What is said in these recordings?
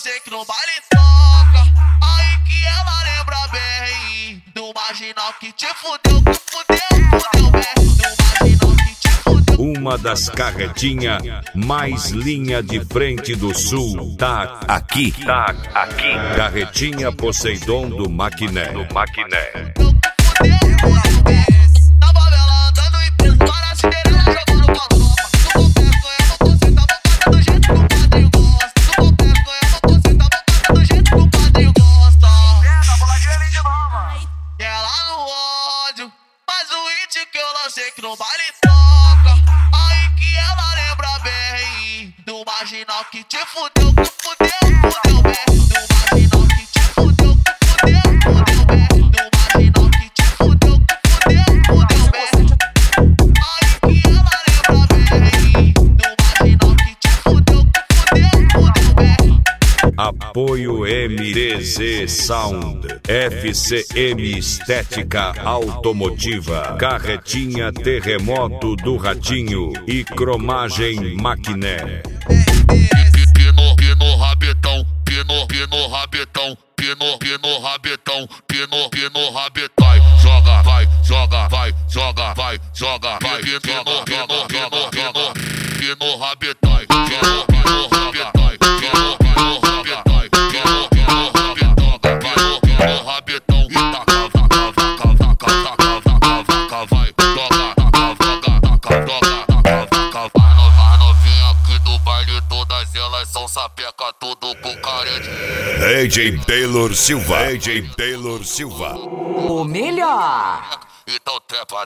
lancei que no baile toca. Aí que ela lembra bem do marginal que te fudeu, que fudeu bem. Do marginal que te fudeu. Uma das carretinhas mais linha de frente do sul. Tá aqui. Carretinha Poseidon do Maquiné. Na favela andando em preso, para a Cinderela jogando palopa. No confesso, eu você tá bocada do jeito que o padrinho gosta. No confesso, eu você tá bocada do jeito que o padrinho gosta. Pega a boladinha ali de novo. E ela no ódio, mas o hit que eu lancei que no baile toca. Aí que ela lembra bem do marginal que te fudeu, que fudeu bem. Do marginal que te fudeu, que fudeu bem. Do marginal que te fudeu, que fudeu bem. Aí que ela lembra bem do marginal que te fudeu, que fudeu bem. Apoio MDZ Sound, FCM Estética Automotiva, Carretinha Terremoto do Ratinho e Cromagem Maquiné. Pino rabetão, pino rabetão, pino rabetão, pino rabetão. Vai, joga, vai, joga, vai, joga, vai, pino rabetão, pino rabetão. São sapeca tudo com carente. DJ Taylor Silva. O melhor. Então trepa.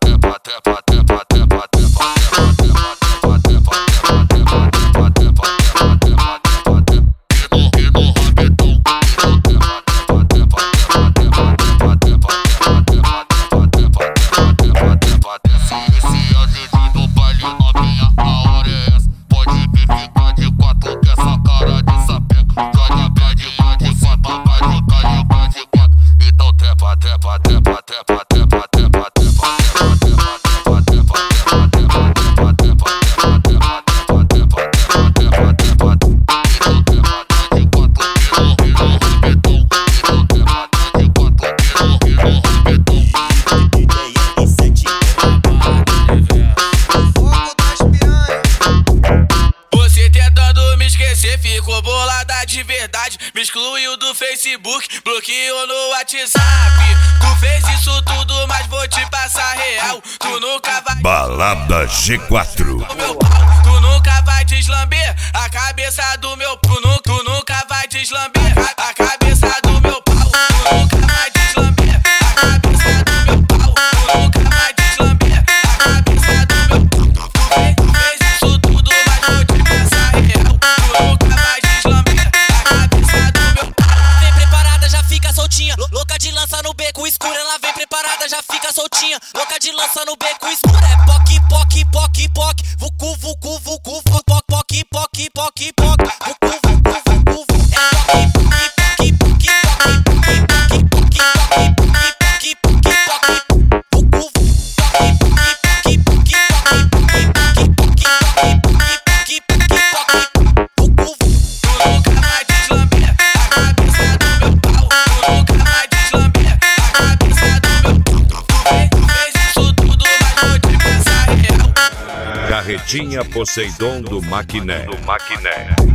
Ficou bolada de verdade, me excluiu do Facebook, bloqueou no WhatsApp. Tu fez isso tudo, mas vou te passar real. Tu nunca vai Balada G4. Tu nunca vai deslamber a cabeça do meu pau. Tu nunca vai deslamber a cabeça do meu pau. Tu nunca vai deslamber a cabeça do meu pau. Tu nunca vai deslamber a cabeça do meu pau. Tu fez isso tudo, mas vou te passar real. Tu nunca vai deslamber a cabeça do meu pau. Vem preparada, já fica soltinha. Louca de lança no beco escuro. Ela vem preparada, já fica soltinha. Louca de lança no beco escuro. É poc, vucu, vucu, vucu, poc, poc, poc, poc, poc, vucu, vucu, vucu, vucu. É poc, poc, Carretinha Poseidon do Maquiné.